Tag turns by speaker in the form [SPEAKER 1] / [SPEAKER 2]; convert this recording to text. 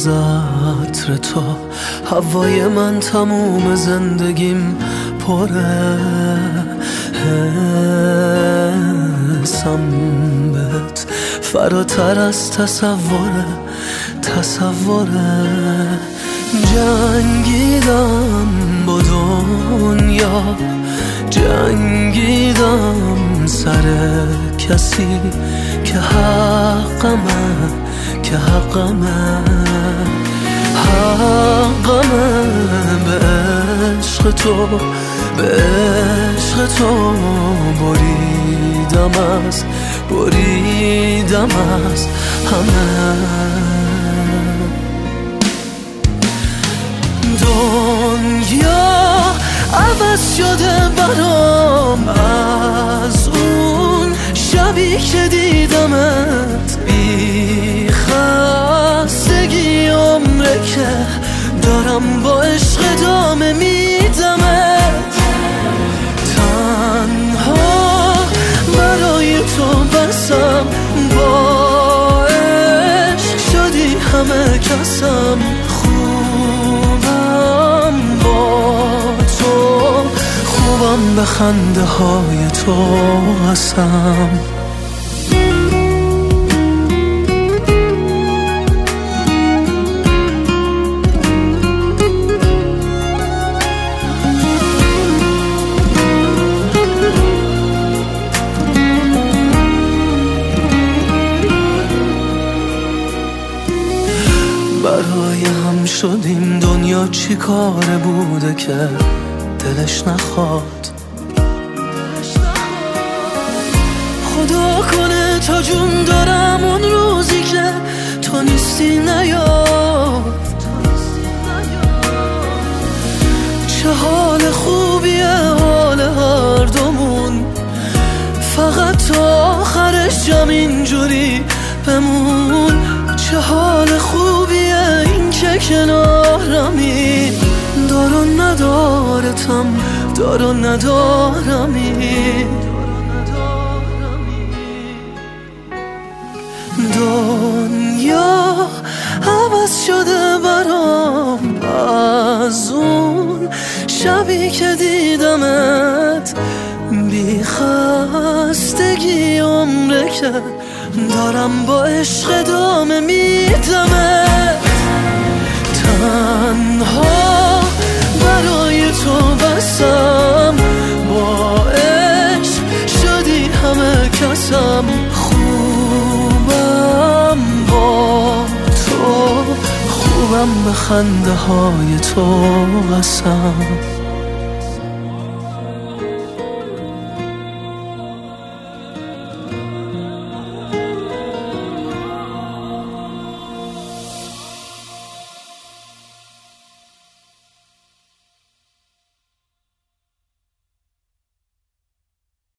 [SPEAKER 1] از عطر تو، هوای من تموم زندگیم پره، حسم بهت فراتر از تصوره. جنگیدم با دنیا، جنگیدم سر کسی که حقمه به عشق تو بریدم از همه. دنیا عوض شده برام از اون شبی که دیدمت، بی خستگی عمره که دارم با عشق ادامه میدمت. تنها برای تو بسم، با عشق شدی همه کسم. خوبم به خنده های تو هستم. برای هم شدیم، دنیا چی کاره بوده که دلش نخواد. خدا کنه تا جون دارم اون روزی که تو نیستی نیاد. چه حال خوبیه حال هر دومون، فقط تا آخرش جم اینجوری بمون. چه حال خوبیه این که کنارمی، دار و ندارتم، دار و ندارمی. دنیا عوض شده برام از اون شبی که دیدمت، بی خستگی عمره که دارم با عشق ادامه میدمت. تنها برای تو بسم، با عشق شدی همه کسم. خوبم با تو، خوبم به خنده های تو قسم.